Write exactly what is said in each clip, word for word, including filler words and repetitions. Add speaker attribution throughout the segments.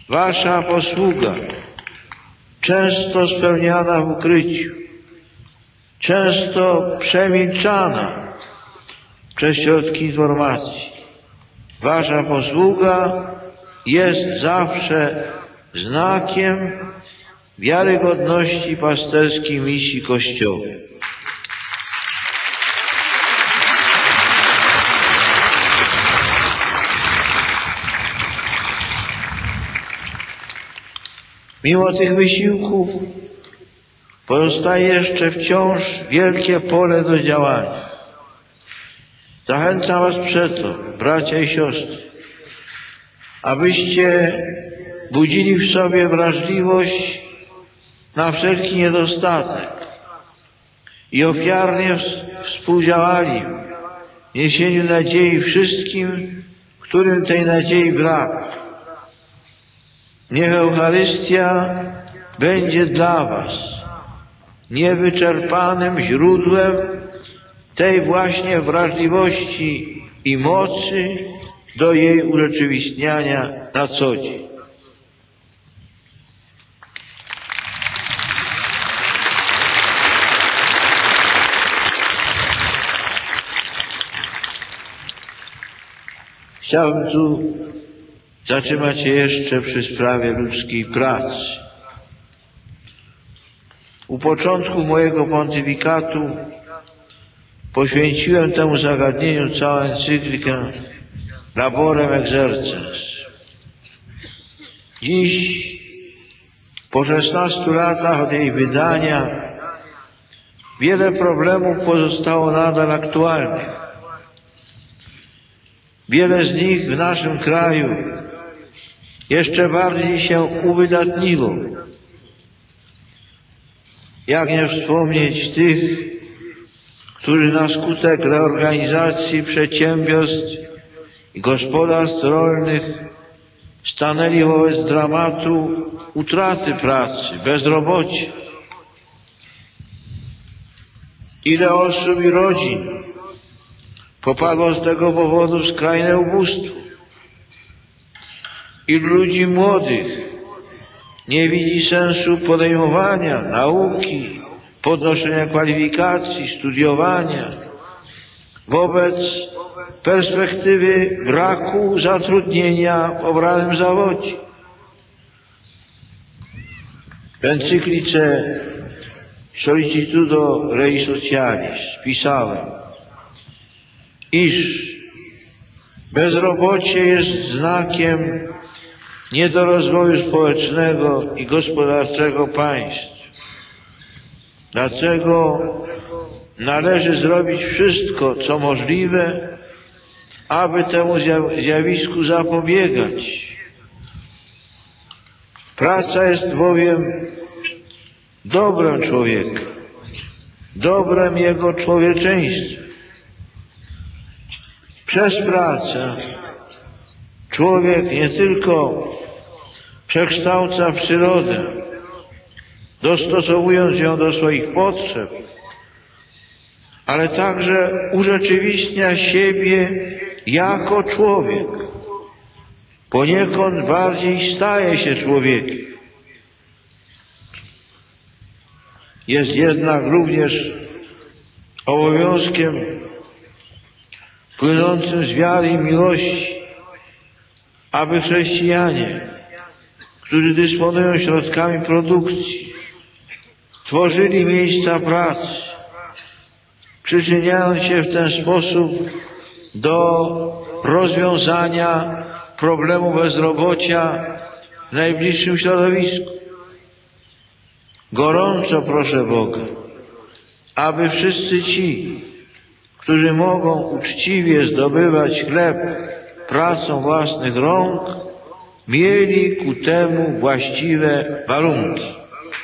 Speaker 1: Wasza posługa, często spełniana w ukryciu, często przemilczana przez środki informacji. Wasza posługa jest zawsze znakiem wiarygodności pasterskiej misji Kościoła. Mimo tych wysiłków pozostaje jeszcze wciąż wielkie pole do działania. Zachęcam Was przeto, bracia i siostry, abyście budzili w sobie wrażliwość na wszelki niedostatek i ofiarnie współdziałali w niesieniu nadziei wszystkim, którym tej nadziei brak. Niech Eucharystia będzie dla Was niewyczerpanym źródłem tej właśnie wrażliwości i mocy do jej urzeczywistniania na co dzień. Chciałbym tu zatrzymać się jeszcze przy sprawie ludzkiej pracy. U początku mojego pontyfikatu poświęciłem temu zagadnieniu całą encyklikę Laborem Exercens. Dziś, po szesnastu latach od jej wydania, wiele problemów pozostało nadal aktualnych. Wiele z nich w naszym kraju jeszcze bardziej się uwydatniło. Jak nie wspomnieć tych, którzy na skutek reorganizacji przedsiębiorstw i gospodarstw rolnych stanęli wobec dramatu utraty pracy, bezrobocia. Ile osób i rodzin popadło z tego powodu w skrajne ubóstwo. Ilu ludzi młodych nie widzi sensu podejmowania nauki, podnoszenia kwalifikacji, studiowania wobec perspektywy braku zatrudnienia w obranym zawodzie. W encyklice Sollicitudo Rei Socialis pisałem, iż bezrobocie jest znakiem niedorozwoju społecznego i gospodarczego państw. Dlatego należy zrobić wszystko, co możliwe, aby temu zjawisku zapobiegać. Praca jest bowiem dobrem człowieka, dobrem jego człowieczeństwa. Przez pracę człowiek nie tylko przekształca przyrodę, dostosowując ją do swoich potrzeb, ale także urzeczywistnia siebie jako człowiek. Poniekąd bardziej staje się człowiekiem. Jest jednak również obowiązkiem płynącym z wiary i miłości, aby chrześcijanie, którzy dysponują środkami produkcji, tworzyli miejsca pracy, przyczyniając się w ten sposób do rozwiązania problemu bezrobocia w najbliższym środowisku. Gorąco proszę Boga, aby wszyscy ci, którzy mogą uczciwie zdobywać chleb pracą własnych rąk, mieli ku temu właściwe warunki.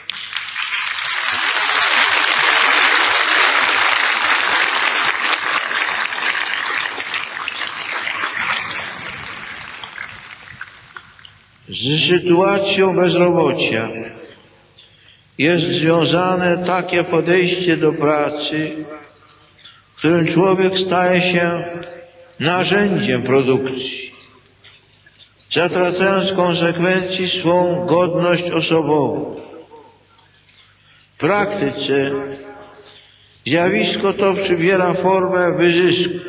Speaker 1: Z sytuacją bezrobocia jest związane takie podejście do pracy, w którym człowiek staje się narzędziem produkcji. zatracając w konsekwencji swą godność osobową. W praktyce zjawisko to przybiera formę wyzysku.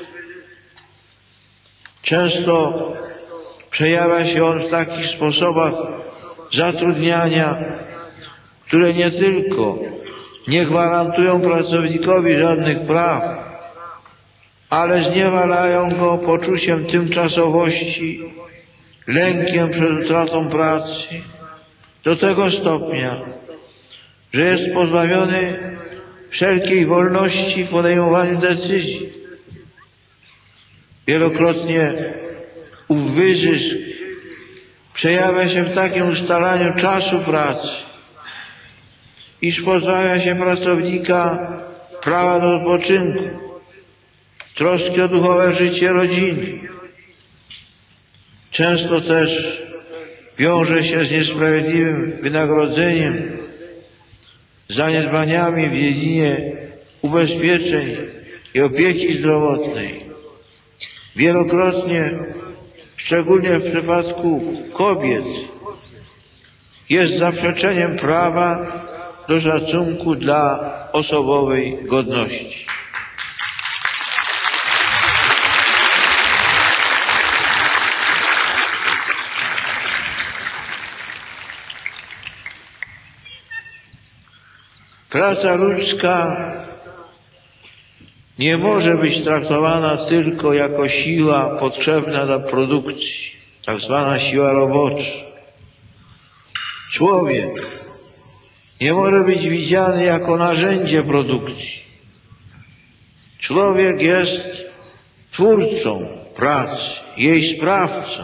Speaker 1: Często przejawia się on w takich sposobach zatrudniania, które nie tylko nie gwarantują pracownikowi żadnych praw, ale zniewalają go poczuciem tymczasowości, lękiem przed utratą pracy, do tego stopnia, że jest pozbawiony wszelkiej wolności w podejmowaniu decyzji. Wielokrotnie ów wyzysk przejawia się w takim ustalaniu czasu pracy, iż pozbawia się pracownika prawa do odpoczynku, troski o duchowe życie rodziny. Często też wiąże się z niesprawiedliwym wynagrodzeniem, zaniedbaniami w dziedzinie ubezpieczeń i opieki zdrowotnej. Wielokrotnie, szczególnie w przypadku kobiet, jest zaprzeczeniem prawa do szacunku dla osobowej godności. Praca ludzka nie może być traktowana tylko jako siła potrzebna do produkcji, tak zwana siła robocza. Człowiek nie może być widziany jako narzędzie produkcji. Człowiek jest twórcą pracy, jej sprawcą.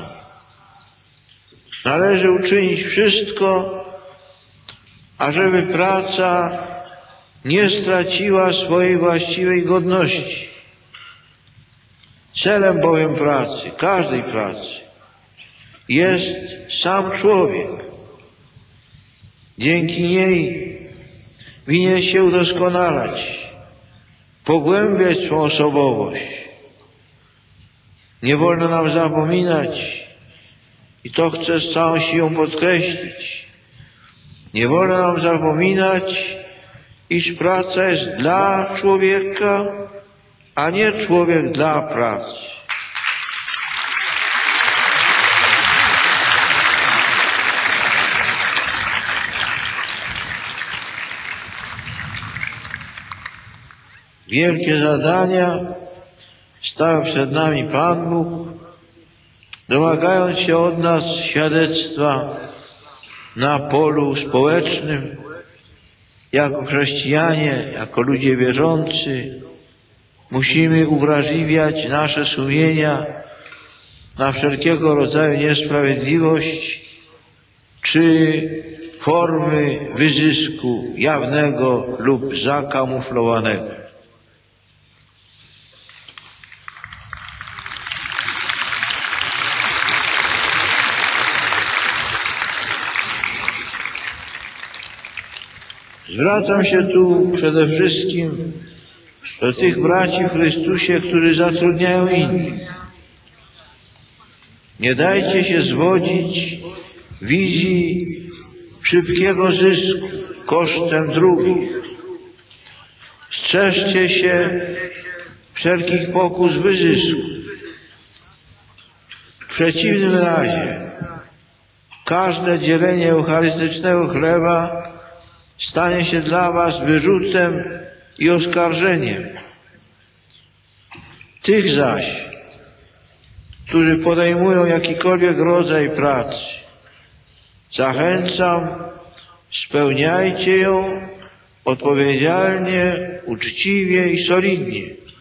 Speaker 1: Należy uczynić wszystko, ażeby praca nie straciła swojej właściwej godności. Celem bowiem pracy, każdej pracy, jest sam człowiek. Dzięki niej winien się udoskonalać, pogłębiać swą osobowość. Nie wolno nam zapominać, i to chcę z całą siłą podkreślić, nie wolno nam zapominać, iż praca jest dla człowieka, a nie człowiek dla pracy. Wielkie zadania stawia przed nami Pan Bóg, domagając się od nas świadectwa na polu społecznym, jako chrześcijanie, jako ludzie wierzący. Musimy uwrażliwiać nasze sumienia na wszelkiego rodzaju niesprawiedliwość czy formy wyzysku jawnego lub zakamuflowanego. Zwracam się tu przede wszystkim do tych braci w Chrystusie, którzy zatrudniają innych. Nie dajcie się zwodzić wizji szybkiego zysku kosztem drugich. Strzeżcie się wszelkich pokus wyzysku. W przeciwnym razie każde dzielenie eucharystycznego chleba stanie się dla was wyrzutem i oskarżeniem. Tych zaś, którzy podejmują jakikolwiek rodzaj pracy, zachęcam, spełniajcie ją odpowiedzialnie, uczciwie i solidnie.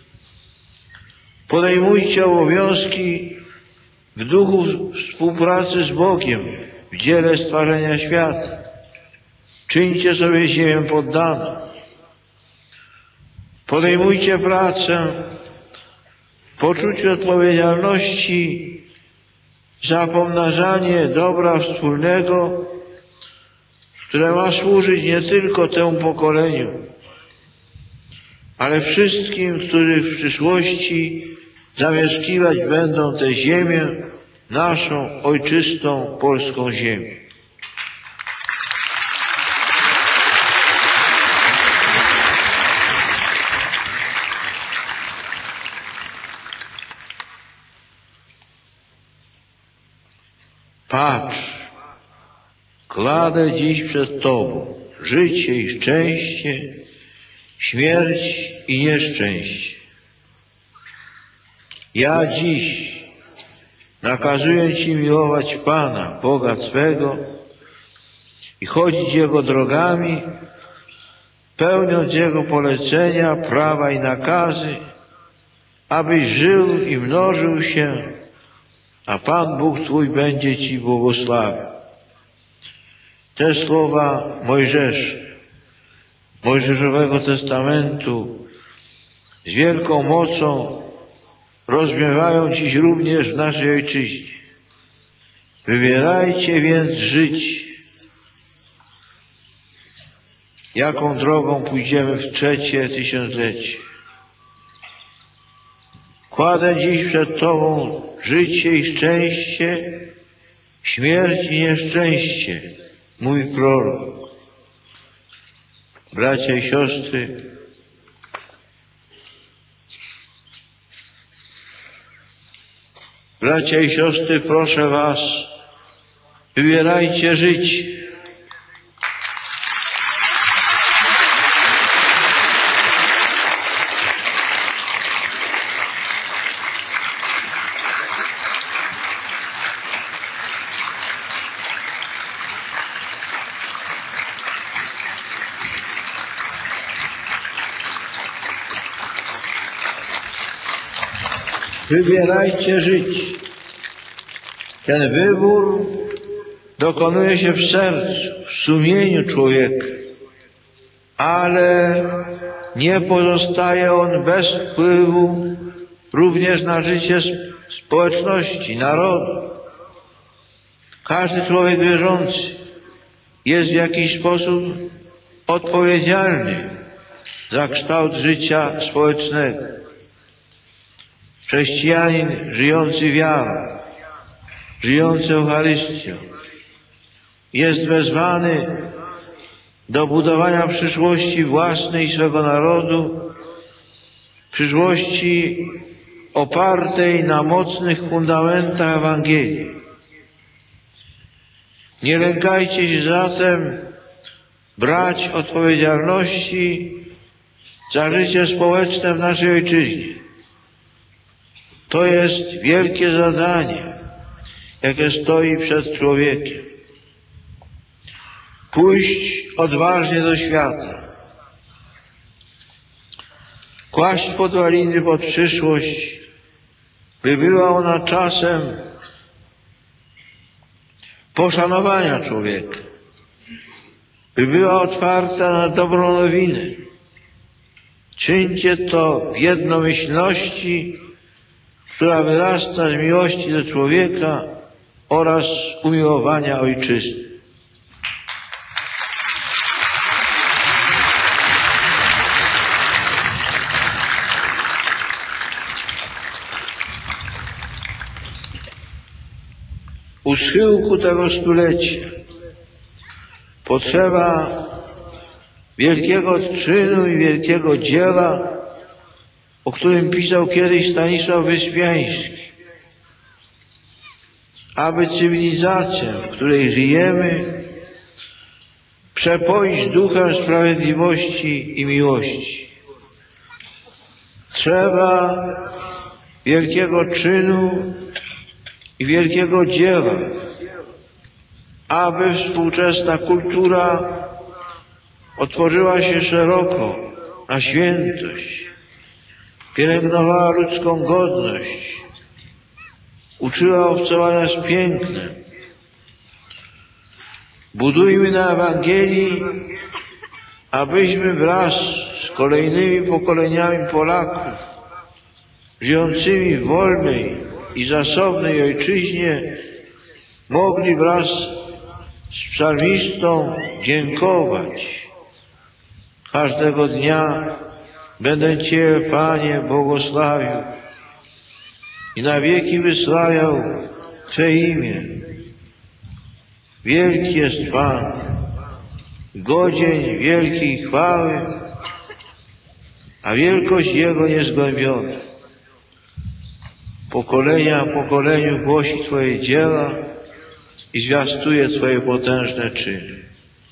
Speaker 1: Podejmujcie obowiązki w duchu współpracy z Bogiem w dziele stwarzania świata. Czyńcie sobie ziemię poddaną. Podejmujcie pracę w poczuciu odpowiedzialności za pomnażanie dobra wspólnego, które ma służyć nie tylko temu pokoleniu, ale wszystkim, którzy w przyszłości zamieszkiwać będą tę ziemię naszą ojczystą polską ziemię. Patrz, kładę dziś przed Tobą życie i szczęście, śmierć i nieszczęście. Ja dziś nakazuję Ci miłować Pana, Boga Twego i chodzić Jego drogami, pełniąc Jego polecenia, prawa i nakazy, abyś żył i mnożył się, a Pan Bóg Twój będzie Ci błogosławił. Te słowa Mojżesza, Mojżeszowego Testamentu z wielką mocą rozbrzmiewają dziś również w naszej ojczyźnie. Wybierajcie więc żyć. Jaką drogą pójdziemy w trzecie tysiąclecie? Kładę dziś przed Tobą życie i szczęście, śmierć i nieszczęście, mój prorok. Bracia i siostry, bracia i siostry, proszę Was, wybierajcie życie. Wybierajcie życie. Ten wybór dokonuje się w sercu, w sumieniu człowieka, ale nie pozostaje on bez wpływu również na życie społeczności, narodu. Każdy człowiek wierzący jest w jakiś sposób odpowiedzialny za kształt życia społecznego. Chrześcijanin żyjący wiarą, żyjący Eucharystią jest wezwany do budowania przyszłości własnej i swego narodu, przyszłości opartej na mocnych fundamentach Ewangelii. Nie lękajcie się zatem brać odpowiedzialności za życie społeczne w naszej ojczyźnie. To jest wielkie zadanie, jakie stoi przed człowiekiem. Pójść odważnie do świata, kłaść podwaliny pod przyszłość, by była ona czasem poszanowania człowieka, by była otwarta na dobrą nowinę. Czyńcie to w jednomyślności, która wyrasta z miłości do człowieka oraz z umiłowania ojczyzny. U schyłku tego stulecia potrzeba wielkiego czynu i wielkiego dzieła, o którym pisał kiedyś Stanisław Wyspiański, aby cywilizację, w której żyjemy, przepoić duchem sprawiedliwości i miłości. Trzeba wielkiego czynu i wielkiego dzieła, aby współczesna kultura otworzyła się szeroko na świętość, pielęgnowała ludzką godność, uczyła obcowania z pięknem. Budujmy na Ewangelii, abyśmy wraz z kolejnymi pokoleniami Polaków, żyjącymi w wolnej i zasobnej ojczyźnie, mogli wraz z psalmistą dziękować. Każdego dnia będę Cię, Panie, błogosławił i na wieki wysławiał Twe imię. Wielki jest Pan, godzien wielkiej chwały, a wielkość Jego niezgłębiona. Pokolenia pokoleniu głosi Twoje dzieła i zwiastuje Twoje potężne czyny.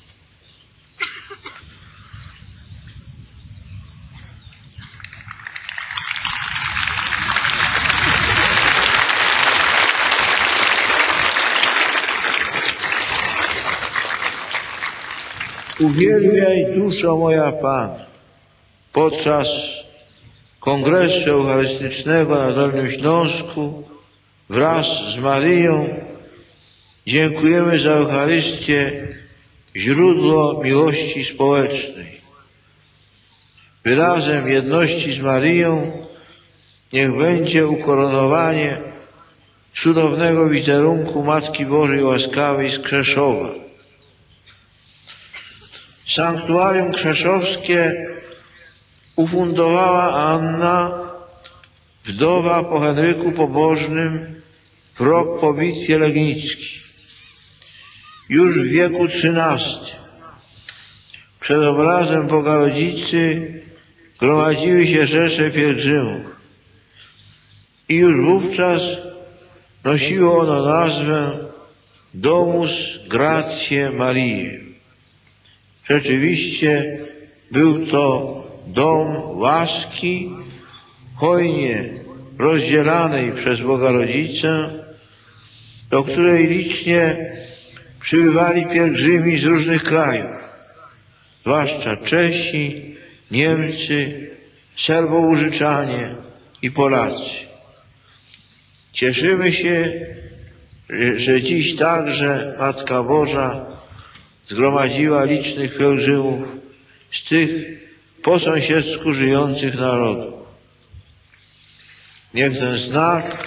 Speaker 1: Uwielbiaj duszo moja Pana. Podczas Kongresu Eucharystycznego na Dolnym Śląsku wraz z Maryją dziękujemy za Eucharystię, źródło miłości społecznej. Wyrazem jedności z Maryją niech będzie ukoronowanie cudownego wizerunku Matki Bożej Łaskawej z Krzeszowa. Sanktuarium krzeszowskie ufundowała Anna, wdowa po Henryku Pobożnym, w rok po bitwie legnickiej. Już w wieku trzynastym przed obrazem Boga Rodzicy gromadziły się rzesze pielgrzymów i już wówczas nosiło ono nazwę Domus Gratiae Mariae. Rzeczywiście był to dom łaski, hojnie rozdzielanej przez Boga Rodzicę, do której licznie przybywali pielgrzymi z różnych krajów, zwłaszcza Czesi, Niemcy, Serbo-Łużyczanie i Polacy. Cieszymy się, że dziś także Matka Boża zgromadziła licznych pielgrzymów z tych po sąsiedzku żyjących narodów. Niech ten znak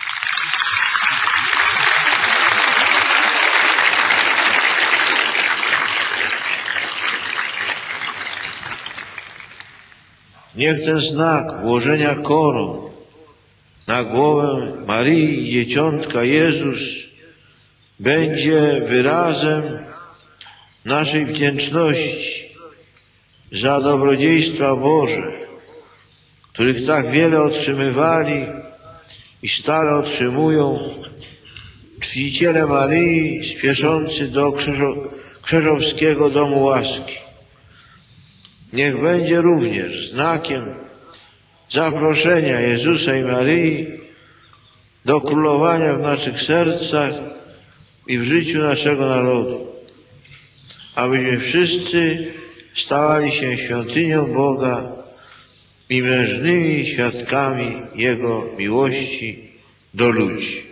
Speaker 1: niech ten znak włożenia koron na głowę Maryi i Dzieciątka Jezus będzie wyrazem naszej wdzięczności za dobrodziejstwa Boże, których tak wiele otrzymywali i stale otrzymują czciciele Maryi spieszący do Krzeżowskiego Domu Łaski. Niech będzie również znakiem zaproszenia Jezusa i Maryi do królowania w naszych sercach i w życiu naszego narodu, abyśmy wszyscy stawali się świątynią Boga i mężnymi świadkami Jego miłości do ludzi.